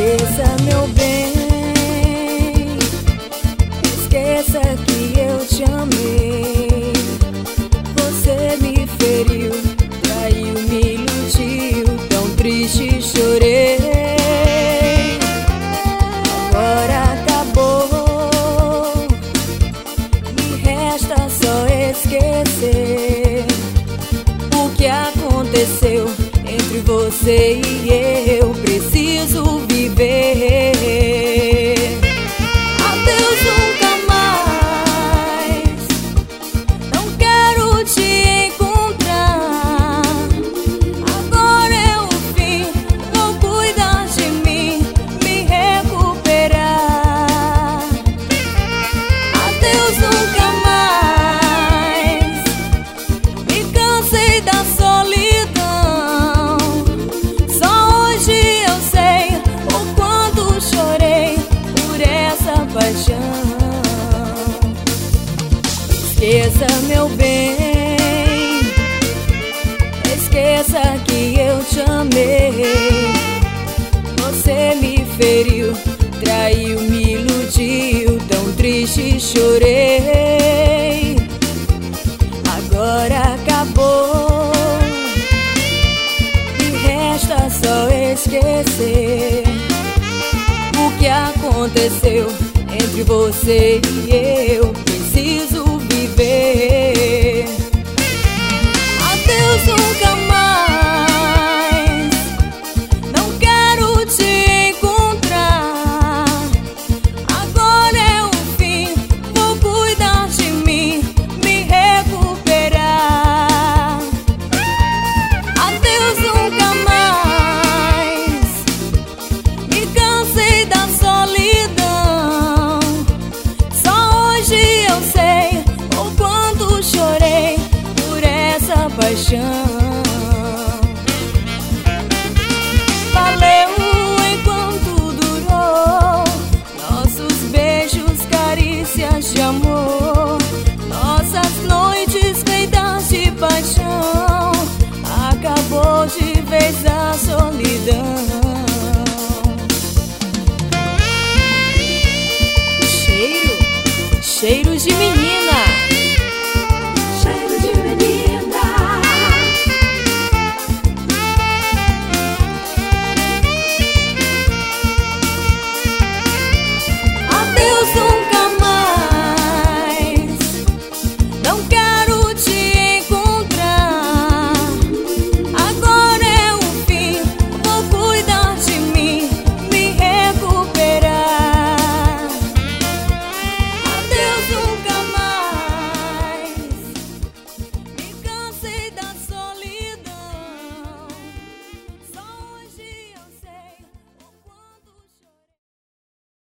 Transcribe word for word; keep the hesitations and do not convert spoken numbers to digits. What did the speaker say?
Esqueça, meu bem, esqueça que eu te amei. Você me feriu, traiu, me iludiu, tão triste chorei. Agora acabou, me resta só esquecer o que aconteceu entre você e eu. Preciso viver. Adeus, nunca mais. Não quero te encontrar. Agora é o fim. Vou cuidar de mim, me recuperar. Adeus, nunca mais. Me cansei da solidão. Esqueça, meu bem, esqueça que eu te amei. Você me feriu, traiu, me iludiu, tão triste chorei. Agora acabou, me resta só esquecer o que aconteceu entre você e eu. Preciso viver. Adeus, nunca mais. Não quero te encontrar. Agora é o fim. Vou cuidar de mim, me recuperar. Adeus, nunca mais. Me cansei da solidão. Chorei por essa paixão. Valeu enquanto durou nossos beijos, carícias de amor, nossas noites feitas de paixão. Acabou de vez a solidão.